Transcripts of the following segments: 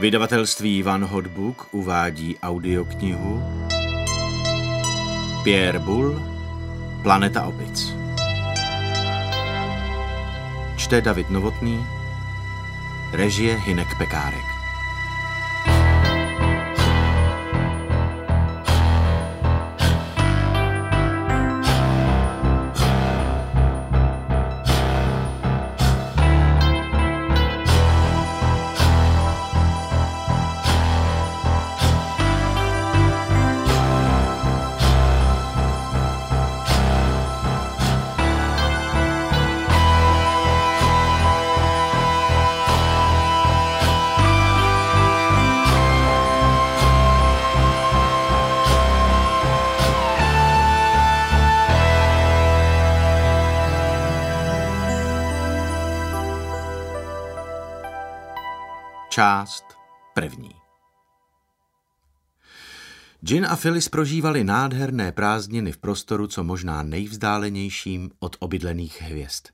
Vydavatelství Van Hot Book uvádí audioknihu Pierre Boulle, Planeta opic. Čte David Novotný, režie Hynek Pekárek. Část první. Jin a Phyllis prožívali nádherné prázdniny v prostoru co možná nejvzdálenějším od obydlených hvězd.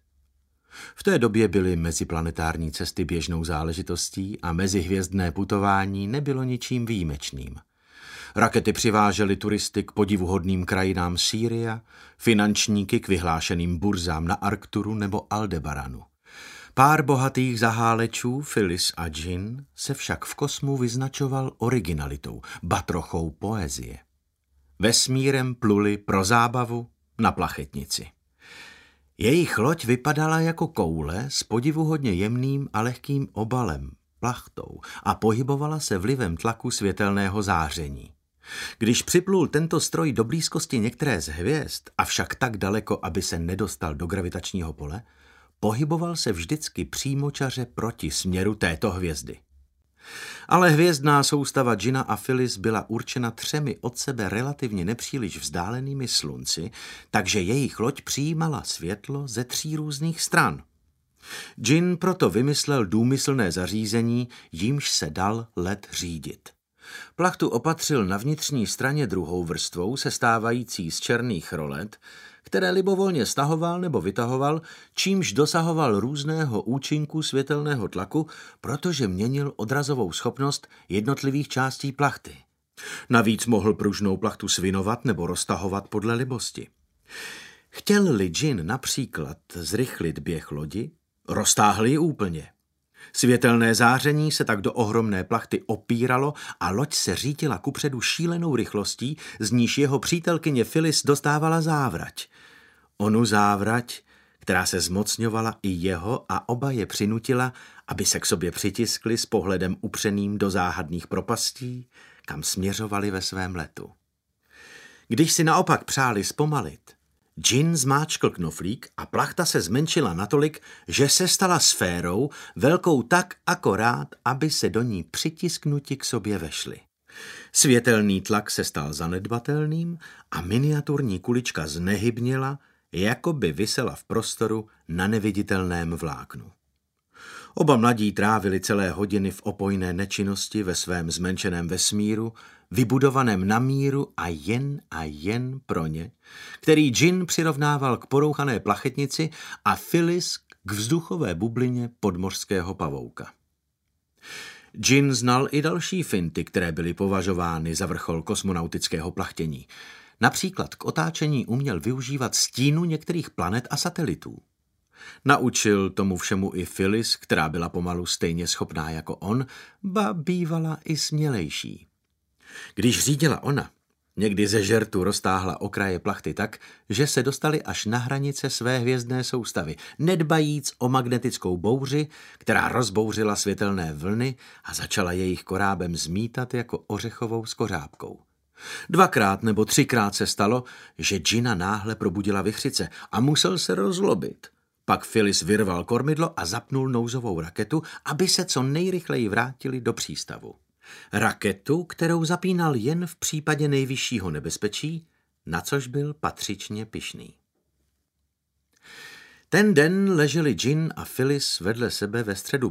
V té době byly meziplanetární cesty běžnou záležitostí a mezihvězdné putování nebylo ničím výjimečným. Rakety přivážely turisty k podivuhodným krajinám Sýria, finančníky k vyhlášeným burzám na Arkturu nebo Aldebaranu. Pár bohatých zahálečů, Phyllis a Jin, se však v kosmu vyznačoval originalitou, ba trochou poezie. Vesmírem pluli pro zábavu na plachetnici. Jejich loď vypadala jako koule s podivuhodně jemným a lehkým obalem, plachtou, a pohybovala se vlivem tlaku světelného záření. Když připlul tento stroj do blízkosti některé z hvězd, avšak tak daleko, aby se nedostal do gravitačního pole, pohyboval se vždycky přímočaře proti směru této hvězdy. Ale hvězdná soustava Jina a Phyllis byla určena 3 od sebe relativně nepříliš vzdálenými slunci, takže jejich loď přijímala světlo ze 3 různých stran. Jin proto vymyslel důmyslné zařízení, jímž se dal let řídit. Plachtu opatřil na vnitřní straně druhou vrstvou, sestávající z černých rolet, které libovolně stahoval nebo vytahoval, čímž dosahoval různého účinku světelného tlaku, protože měnil odrazovou schopnost jednotlivých částí plachty. Navíc mohl pružnou plachtu svinovat nebo roztahovat podle libosti. Chtěl-li Jin například zrychlit běh lodi, roztáhl ji úplně. Světelné záření se tak do ohromné plachty opíralo a loď se řítila kupředu šílenou rychlostí, z níž jeho přítelkyně Phyllis dostávala závrať. Onu závrať, která se zmocňovala i jeho a oba je přinutila, aby se k sobě přitiskli s pohledem upřeným do záhadných propastí, kam směřovali ve svém letu. Když si naopak přáli zpomalit, Jin zmáčkl knoflík a plachta se zmenšila natolik, že se stala sférou, velkou tak akorát, aby se do ní přitisknuti k sobě vešli. Světelný tlak se stal zanedbatelným a miniaturní kulička znehybněla, jako by visela v prostoru na neviditelném vláknu. Oba mladí trávili celé hodiny v opojné nečinnosti ve svém zmenšeném vesmíru, vybudovaném na míru a jen pro ně, který Jin přirovnával k porouchané plachetnici a Phyllis k vzduchové bublině podmořského pavouka. Jin znal i další finty, které byly považovány za vrchol kosmonautického plachtění. Například k otáčení uměl využívat stínu některých planet a satelitů. Naučil tomu všemu i Phyllis, která byla pomalu stejně schopná jako on, ba bývala i smělejší. Když řídila ona, někdy ze žertu roztáhla okraje plachty tak, že se dostali až na hranice své hvězdné soustavy, nedbajíc o magnetickou bouři, která rozbouřila světelné vlny a začala jejich korábem zmítat jako ořechovou skořápkou. 2krát nebo 3krát se stalo, že Jina náhle probudila vichřice a musel se rozlobit. Pak Phyllis vyrval kormidlo a zapnul nouzovou raketu, aby se co nejrychleji vrátili do přístavu. Raketu, kterou zapínal jen v případě nejvyššího nebezpečí, na což byl patřičně pyšný. Ten den leželi Jin a Phyllis vedle sebe ve středu